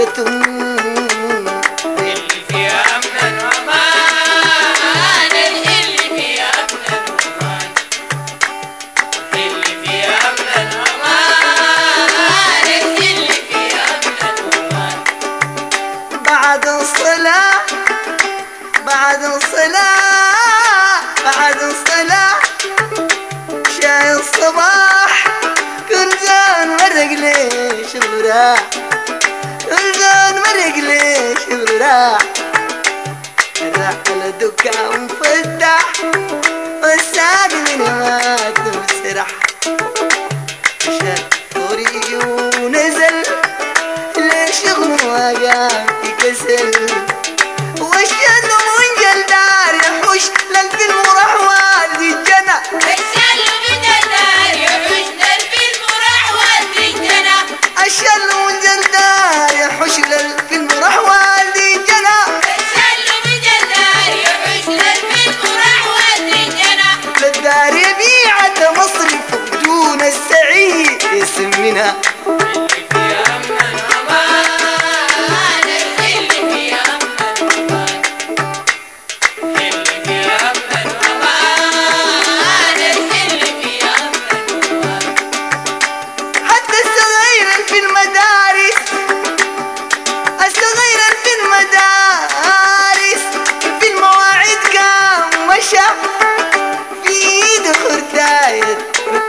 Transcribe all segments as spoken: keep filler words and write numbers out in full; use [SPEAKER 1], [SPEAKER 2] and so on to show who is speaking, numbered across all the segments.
[SPEAKER 1] سعادتهم
[SPEAKER 2] اللي فيها أمن وأمان، اللي فيها أمن وأمان، اللي فيها أمن وأمان، اللي فيها أمن وأمان.
[SPEAKER 1] بعد الصلاة بعد الصلاة بعد الصلاة شاي الصباح كل زان مرق ليش الغراح، كل زان مرق ليش الغراح. راح على دكان مفتح والساق من مات مسرح، مشى طريقي ونزل لشغل وقام في كسل، والشل منجل دار يحوش للفيلم وراح والدي الجنة،
[SPEAKER 2] الشل منجل دار يحوش للفيلم وراح والدي الجنة،
[SPEAKER 1] الشل منجل دار يحوش للفيلم وراح والدي الجنة،
[SPEAKER 2] الشل منجل دار يحوش للفيلم وراح والدي الجنة.
[SPEAKER 1] للدار يبيع مصرف ودون السعيد يسمنا
[SPEAKER 2] اللي فيها أمن وأمان، اللي فيها أمن وأمان، اللي فيها أمن وأمان، اللي فيها أمن وأمان.
[SPEAKER 1] حتى الصغير في المدارس، الصغير في المدارس في المواعيد كان مشى في ايده خرداية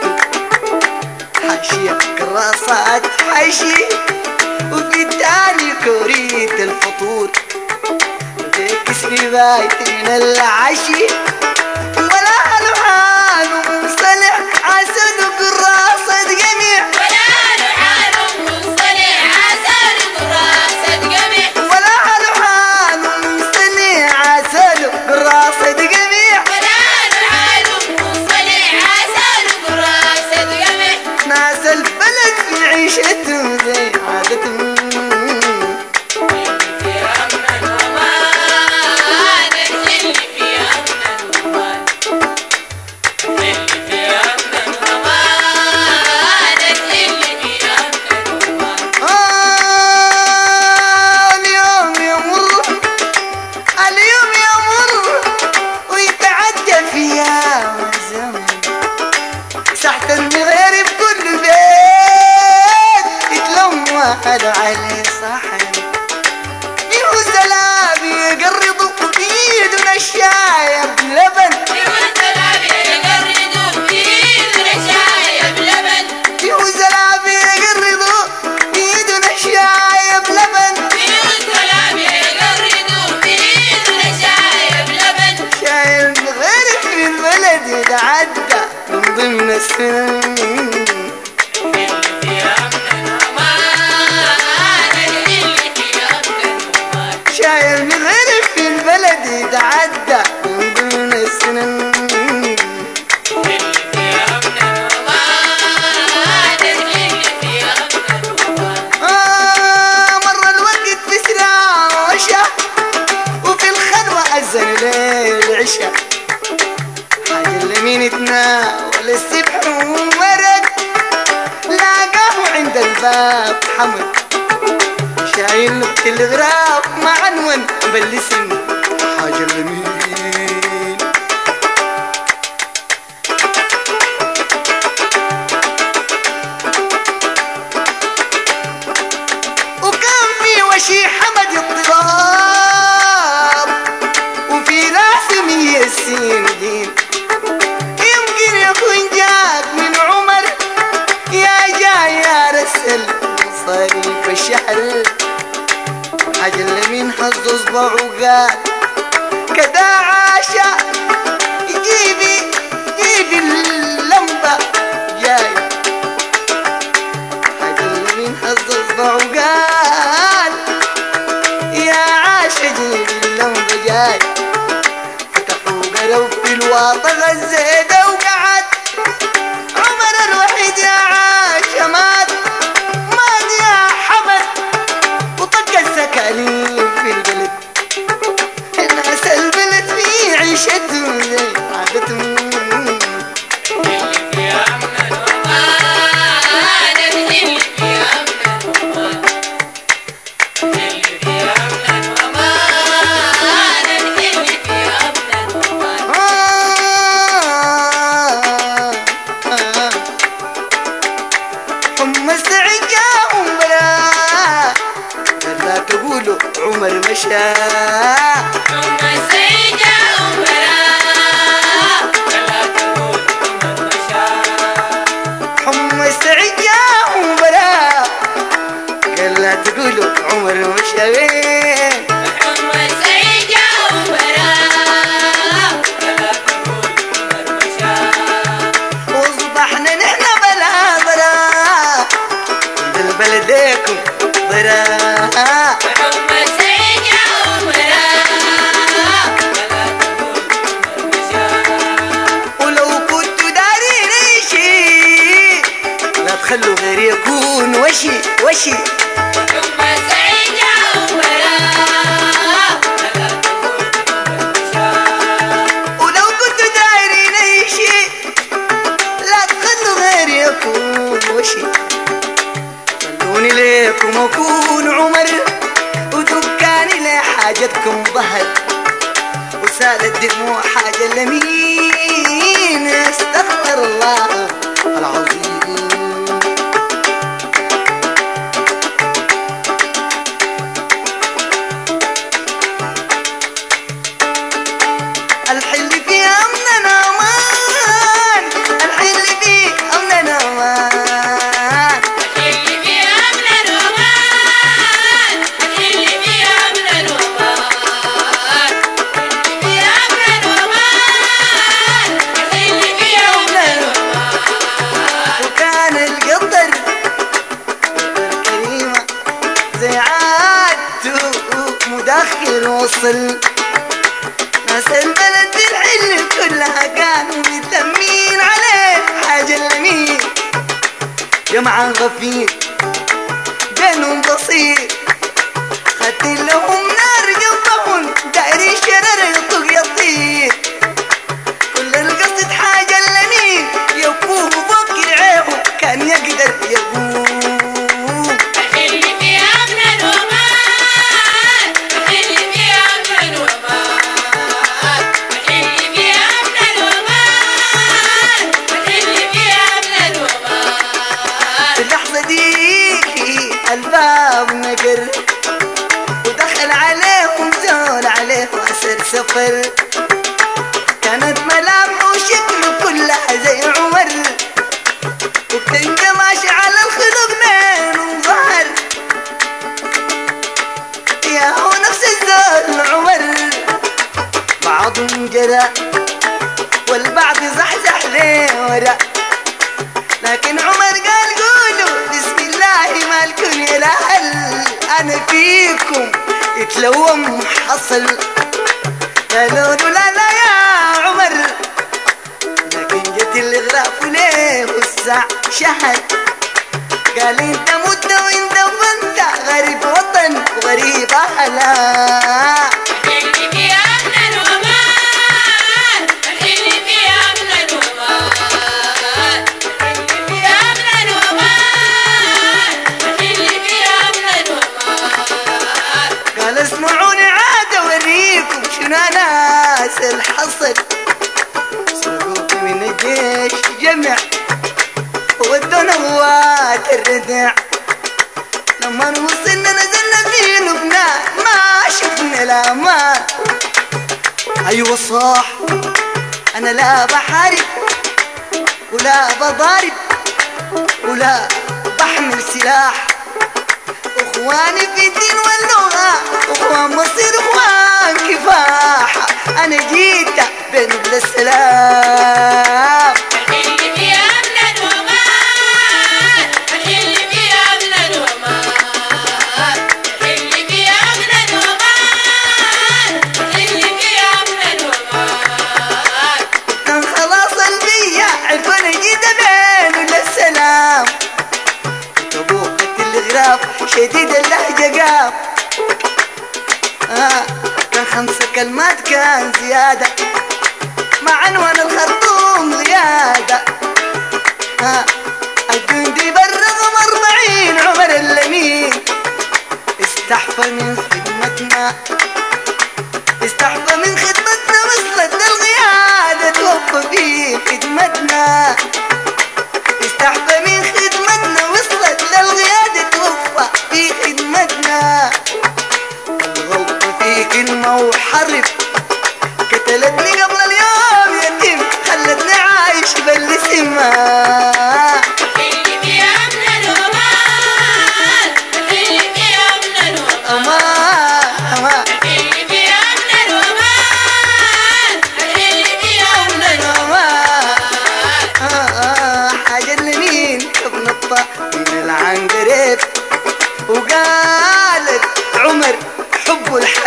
[SPEAKER 1] حاشية كراسات حشي، وفي التاني كورية الفطور ذيك اسمي بايت من العشي، ولا هلو حال ومصطلح عسل وكراسة جميع،
[SPEAKER 2] ولا له حال مصطلح عسل وكراسة جميع،
[SPEAKER 1] ولا هلو حال ومصطلح عسل وكراسة جميع.
[SPEAKER 2] ولا له حال مصطلح عسل وكراسة جميع.
[SPEAKER 1] ناس البلد في عيشتهم زي عادتهم،
[SPEAKER 2] اللي فيها أمن وأمان، اللي فيها أمن وأمان، اللي فيها أمن وأمان، اللي فيها أمن وأمان.
[SPEAKER 1] آه اليوم يمر اليوم يمر ويتعدى فيها الزمن، ساحة المغير بكل بيت يتلم واحد عليه صحن، فيه زلابي يقرضوا بيدنا الشاي بلبن،
[SPEAKER 2] فيه زلابي يقرضوا بيدنا الشاي بلبن،
[SPEAKER 1] فيه زلابي يقرضوا بيدنا الشاي بلبن،
[SPEAKER 2] فيه زلابي يقرضوا بيدنا الشاي بلبن.
[SPEAKER 1] شاي المغير في البلد يتعدى من ضمن السنين،
[SPEAKER 2] اللي فيها أمن وأمان، اللي فيها أمن وأمان،
[SPEAKER 1] شاي المغير في البلد يتعدى من ضمن السنين.
[SPEAKER 2] اللي فيها أمن وأمان، اللي فيها أمن وأمان.
[SPEAKER 1] آه مر الوقت بسرعة وشا، وفي الخلوة أذن ليل عشا، حاجة اليمين تناول السبح ومرق، لاقاه عند الباب حمد شايل لقت الغراب مع عنون بالاسم حاجة اليمين. وكان في وشي حمد الطلاب، وفي راسه مية سين دين، يمكن يكون جاك من عمر يا جاي يا رسل صريف الشحر، حاجة اليمين حظ اصبعه قال كدا عاشا جيبي جيبي اللمبة جاي، حاجة اليمين حظ اصبعه قال يا عاشا جيبي اللمبة جاي، فتحوا قروا في الواطة غزيدة وقعد عمر الوحيد يا عاشا مات مات يا حمد، وطق السكالين في البلد، الناس البلد في عيشتهم زي عادتهم.
[SPEAKER 2] اللي فيها أمن وأمان، اللي فيها أمن وأمان،
[SPEAKER 1] حمى السعيد جاهم برا لا تقولوا عمر مشى
[SPEAKER 2] حمى السعيد جاهم برا لا تقولوا عمر مشى
[SPEAKER 1] حمى السعيد جاهم برا قال لا تقولوا عمر مشى وين
[SPEAKER 2] حمى السعيد جاهم برا لا تقولوا عمر مشى
[SPEAKER 1] واصبحنا نحن بلا برا بلديكم برا
[SPEAKER 2] حمى السعيد جاهم برا لا تقولوا عمر مشى
[SPEAKER 1] ولو كنتوا دارين اي شيء لا تخلوا غيري يكون وشي وشي
[SPEAKER 2] حمى السعيد جاهم برا لا تقولوا عمر مشى
[SPEAKER 1] ولو كنتوا دايرين اي شيء لا تخلوا غيري يكون وشي خلوني ليكم اكون عمر ودكاني لحاجتكم ظهر وسالت دموع حاجة لمين استغفر الله العظيم الحل في أمننا أمان الحل في أمننا أمان
[SPEAKER 2] اللي في أمن الومان اللي في أمن الومان اللي في أمن الومان اللي في أمن الومان
[SPEAKER 1] وكان القدر الكريمة زي عادته مدخل وصل ناس البلد الحل كلها كانوا متلمين عليه حاجة لمين جمعا غفير بينهم بسيط خدت لهم نار جنبهم دايرين شرر يطق يطير كل القصد حاجة لمين يفوه فوق عيبه كان يقدر يقوم
[SPEAKER 2] اللي في أمن الومان اللي في أمن الومان اللي في أمن الومان اللي في أمن الومان
[SPEAKER 1] في اللحظة دي الباب نقر ودخل عليهم زول عليه أسر سفر كانت ملامحه وشكله كلها زي عمر وبتنجى ماشي على الخلق من ظهر يا هو نفس الزول عمر بعضهم جرى والبعض زحزح ليه ورا لكن عمر قال قولوا بسم الله مالكم يا الاهل انا فيكم يتلوم حصل قالوا له لا لا يا عمر لكن جت الاغراف ليه والساع شهد قال انت مت وانت فانت غريب وطن وغريب اهلا
[SPEAKER 2] اللي في أمن الومان اللي في أمن الومان اللي في أمن الومان اللي في أمن الومان
[SPEAKER 1] قال اسمعوني عاد اوريكم شنو ناس الحصل سرقوك من الجيش جمع ودونا هوات الردع لما وصلنا نزلنا في لبنان ما شفنا الامان ايوه صح انا لا بحارب ولا بضارب ولا بحمل سلاح اخواني في الدين واللغة اخوان مصير اخوان كفاح انا جيت بين بلا السلام
[SPEAKER 2] اللي في أمن الومان اللي في أمن الومان اللي في أمن الومان اللي في أمن الومان
[SPEAKER 1] كان خلاص البيع عرفوا انا جيت بين بلا السلام طبوخة الغراف شديد اللهجة قام آه كان خمسة كلمات كان زيادة مع عنوان الخرطوم زيادة آه الجندي بالرغم أربعين عمر اللمين استحفى من خدمتنا استحفى من خدمتنا وصلت للقيادة توفى في خدمتنا استحفى من خدمتنا وصلت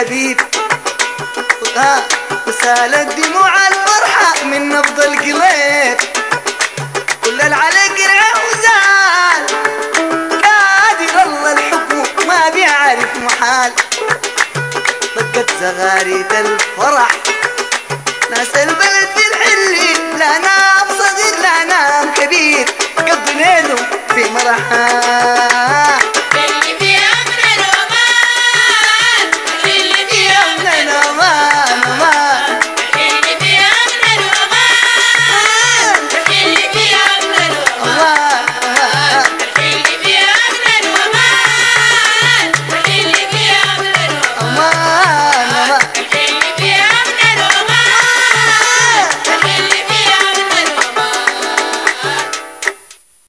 [SPEAKER 1] الحبيب ها وسالت دموع الفرحة من نبض القلب كل العلق رعى وزال قادر الله الحكم ما بيعرف محال دقت زغاريد الفرح ناس البلد في الحلي لا نام صغير لا نام كبير قضوا ليلهم في مرحال